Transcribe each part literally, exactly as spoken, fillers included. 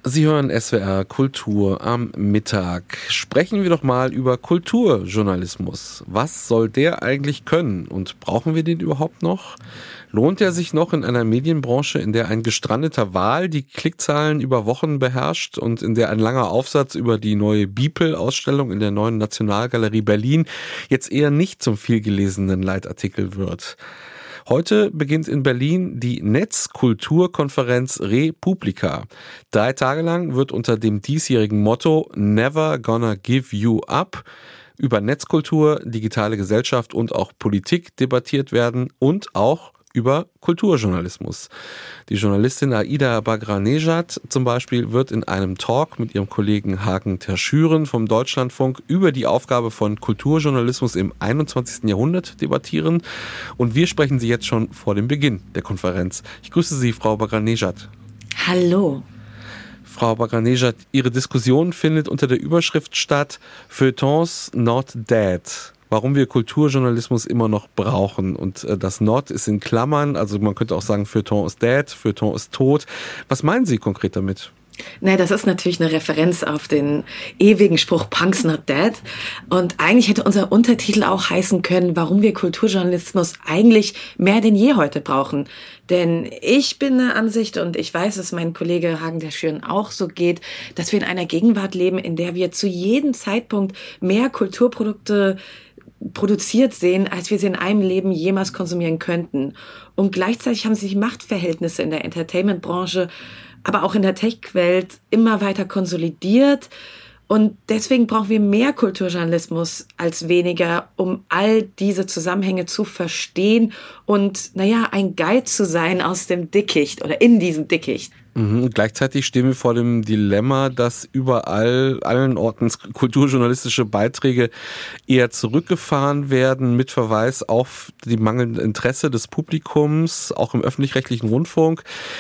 Sie hören S W R Kultur am Mittag. Sprechen wir doch mal über Kulturjournalismus. Was soll der eigentlich können und brauchen wir den überhaupt noch? Lohnt er sich noch in einer Medienbranche, in der ein gestrandeter Wal die Klickzahlen über Wochen beherrscht und in der ein langer Aufsatz über die neue Beeple-Ausstellung in der Neuen Nationalgalerie Berlin jetzt eher nicht zum vielgelesenen Leitartikel wird? Heute beginnt in Berlin die Netzkulturkonferenz Republika. Drei Tage lang wird unter dem diesjährigen Motto Never Gonna Give You Up über Netzkultur, digitale Gesellschaft und auch Politik debattiert werden und auch über Kulturjournalismus. Die Journalistin Aida Bagranejad zum Beispiel wird in einem Talk mit ihrem Kollegen Hagen Terschüren vom Deutschlandfunk über die Aufgabe von Kulturjournalismus im einundzwanzigsten Jahrhundert debattieren. Und wir sprechen Sie jetzt schon vor dem Beginn der Konferenz. Ich grüße Sie, Frau Bagranejad. Hallo. Frau Bagranejad, Ihre Diskussion findet unter der Überschrift statt Feuilletons not dead. Warum wir Kulturjournalismus immer noch brauchen. Und das Not ist in Klammern, also man könnte auch sagen, Feuilleton ist dead, Feuilleton ist tot. Was meinen Sie konkret damit? Na, das ist natürlich eine Referenz auf den ewigen Spruch Punk's not dead. Und eigentlich hätte unser Untertitel auch heißen können, warum wir Kulturjournalismus eigentlich mehr denn je heute brauchen. Denn ich bin der Ansicht, und ich weiß, dass mein Kollege Hagen Terschüren auch so geht, dass wir in einer Gegenwart leben, in der wir zu jedem Zeitpunkt mehr Kulturprodukte produziert sehen, als wir sie in einem Leben jemals konsumieren könnten. Und gleichzeitig haben sich die Machtverhältnisse in der Entertainment-Branche, aber auch in der Tech-Welt immer weiter konsolidiert. Und deswegen brauchen wir mehr Kulturjournalismus als weniger, um all diese Zusammenhänge zu verstehen und, naja, ein Guide zu sein aus dem Dickicht oder in diesem Dickicht. Mhm. Gleichzeitig stehen wir vor dem Dilemma, dass überall, allen Orten kulturjournalistische Beiträge eher zurückgefahren werden mit Verweis auf die mangelnde Interesse des Publikums, auch im öffentlich-rechtlichen Rundfunk.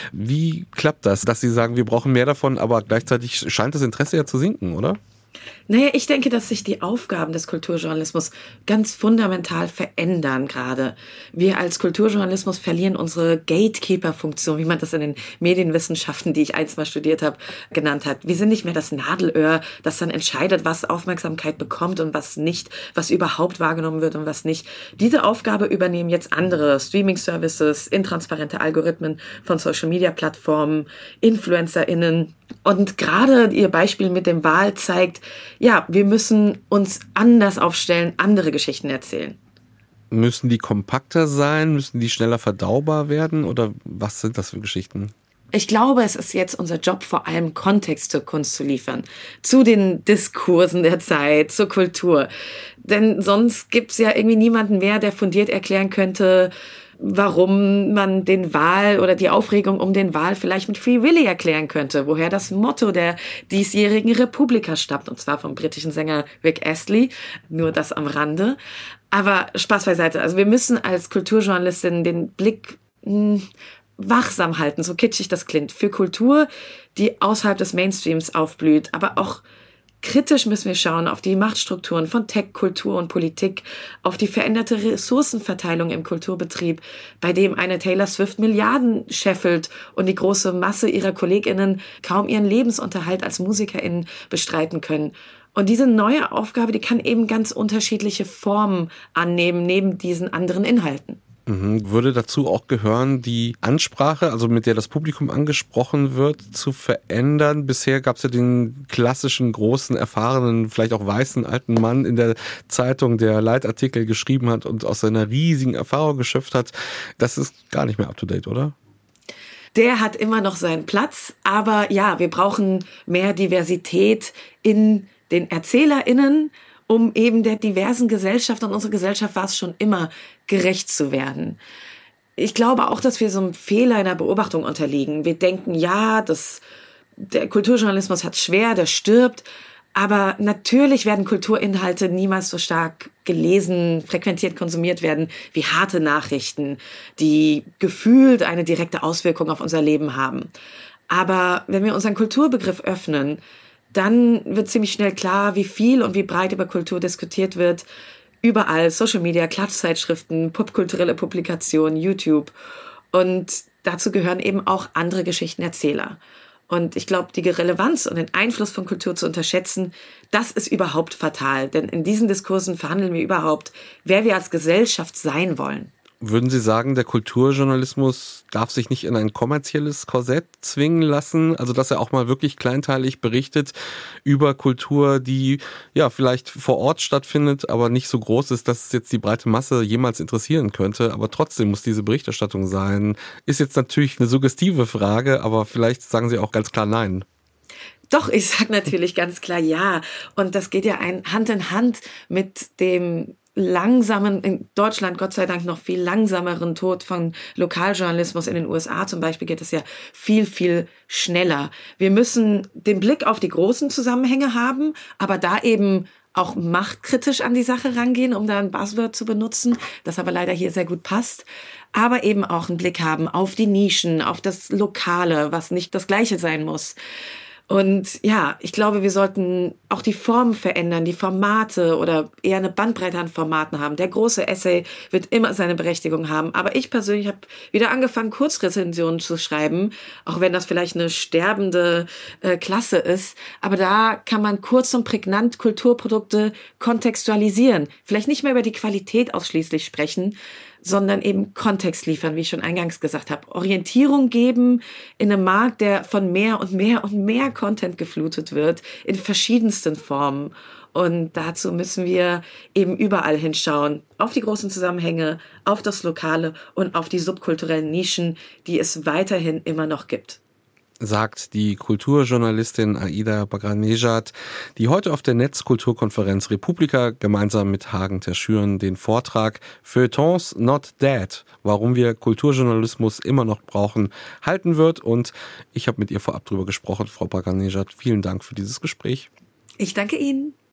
Wie klappt das, dass Sie sagen, wir brauchen mehr davon, aber gleichzeitig scheint das Interesse ja zu sinken, oder? Naja, ich denke, dass sich die Aufgaben des Kulturjournalismus ganz fundamental verändern gerade. Wir als Kulturjournalismus verlieren unsere Gatekeeper-Funktion, wie man das in den Medienwissenschaften, die ich einst mal studiert habe, genannt hat. Wir sind nicht mehr das Nadelöhr, das dann entscheidet, was Aufmerksamkeit bekommt und was nicht, was überhaupt wahrgenommen wird und was nicht. Diese Aufgabe übernehmen jetzt andere Streaming-Services, intransparente Algorithmen von Social-Media-Plattformen, InfluencerInnen. Und gerade Ihr Beispiel mit dem Wal zeigt, ja, wir müssen uns anders aufstellen, andere Geschichten erzählen. Müssen die kompakter sein? Müssen die schneller verdaubar werden? Oder was sind das für Geschichten? Ich glaube, es ist jetzt unser Job, vor allem Kontext zur Kunst zu liefern. Zu den Diskursen der Zeit, zur Kultur. Denn sonst gibt es ja irgendwie niemanden mehr, der fundiert erklären könnte, warum man den Wal oder die Aufregung um den Wal vielleicht mit Free Willy erklären könnte, woher das Motto der diesjährigen Republika stammt, und zwar vom britischen Sänger Rick Astley, nur das am Rande. Aber Spaß beiseite, also wir müssen als Kulturjournalistin den Blick mh, wachsam halten, so kitschig das klingt, für Kultur, die außerhalb des Mainstreams aufblüht, aber auch kritisch müssen wir schauen auf die Machtstrukturen von Tech, Kultur und Politik, auf die veränderte Ressourcenverteilung im Kulturbetrieb, bei dem eine Taylor Swift Milliarden scheffelt und die große Masse ihrer KollegInnen kaum ihren Lebensunterhalt als MusikerInnen bestreiten können. Und diese neue Aufgabe, die kann eben ganz unterschiedliche Formen annehmen, neben diesen anderen Inhalten. Mhm. Würde dazu auch gehören, die Ansprache, also mit der das Publikum angesprochen wird, zu verändern? Bisher gab es ja den klassischen, großen, erfahrenen, vielleicht auch weißen alten Mann in der Zeitung, der Leitartikel geschrieben hat und aus seiner riesigen Erfahrung geschöpft hat. Das ist gar nicht mehr up to date, oder? Der hat immer noch seinen Platz, aber ja, wir brauchen mehr Diversität in den ErzählerInnen, um eben der diversen Gesellschaft, und unsere Gesellschaft war es schon immer, gerecht zu werden. Ich glaube auch, dass wir so einem Fehler in der Beobachtung unterliegen. Wir denken, ja, das, der Kulturjournalismus hat es schwer, der stirbt, aber natürlich werden Kulturinhalte niemals so stark gelesen, frequentiert konsumiert werden wie harte Nachrichten, die gefühlt eine direkte Auswirkung auf unser Leben haben. Aber wenn wir unseren Kulturbegriff öffnen, dann wird ziemlich schnell klar, wie viel und wie breit über Kultur diskutiert wird. Überall, Social Media, Klatschzeitschriften, popkulturelle Publikationen, YouTube. Und dazu gehören eben auch andere Geschichtenerzähler. Und ich glaube, die Relevanz und den Einfluss von Kultur zu unterschätzen, das ist überhaupt fatal. Denn in diesen Diskursen verhandeln wir überhaupt, wer wir als Gesellschaft sein wollen. Würden Sie sagen, der Kulturjournalismus darf sich nicht in ein kommerzielles Korsett zwingen lassen? Also, dass er auch mal wirklich kleinteilig berichtet über Kultur, die ja vielleicht vor Ort stattfindet, aber nicht so groß ist, dass es jetzt die breite Masse jemals interessieren könnte. Aber trotzdem muss diese Berichterstattung sein. Ist jetzt natürlich eine suggestive Frage, aber vielleicht sagen Sie auch ganz klar nein. Doch, ich sage natürlich ganz klar ja. Und das geht ja ein, Hand in Hand mit dem langsamen, in Deutschland Gott sei Dank noch viel langsameren Tod von Lokaljournalismus. In den U S A zum Beispiel geht es ja viel, viel schneller. Wir müssen den Blick auf die großen Zusammenhänge haben, aber da eben auch machtkritisch an die Sache rangehen, um da ein Buzzword zu benutzen, das aber leider hier sehr gut passt. Aber eben auch einen Blick haben auf die Nischen, auf das Lokale, was nicht das Gleiche sein muss. Und ja, ich glaube, wir sollten auch die Formen verändern, die Formate oder eher eine Bandbreite an Formaten haben. Der große Essay wird immer seine Berechtigung haben. Aber ich persönlich habe wieder angefangen, Kurzrezensionen zu schreiben, auch wenn das vielleicht eine sterbende äh, Klasse ist. Aber da kann man kurz und prägnant Kulturprodukte kontextualisieren. Vielleicht nicht mehr über die Qualität ausschließlich sprechen, sondern eben Kontext liefern, wie ich schon eingangs gesagt habe. Orientierung geben in einem Markt, der von mehr und mehr und mehr Content geflutet wird, in verschiedensten Formen. Und dazu müssen wir eben überall hinschauen, auf die großen Zusammenhänge, auf das Lokale und auf die subkulturellen Nischen, die es weiterhin immer noch gibt. Sagt die Kulturjournalistin Aida Bagranejad, die heute auf der Netzkulturkonferenz Republika gemeinsam mit Hagen Terschüren den Vortrag Feuilletons Not Dead, warum wir Kulturjournalismus immer noch brauchen, halten wird. Und ich habe mit ihr vorab drüber gesprochen, Frau Bagranejad. Vielen Dank für dieses Gespräch. Ich danke Ihnen.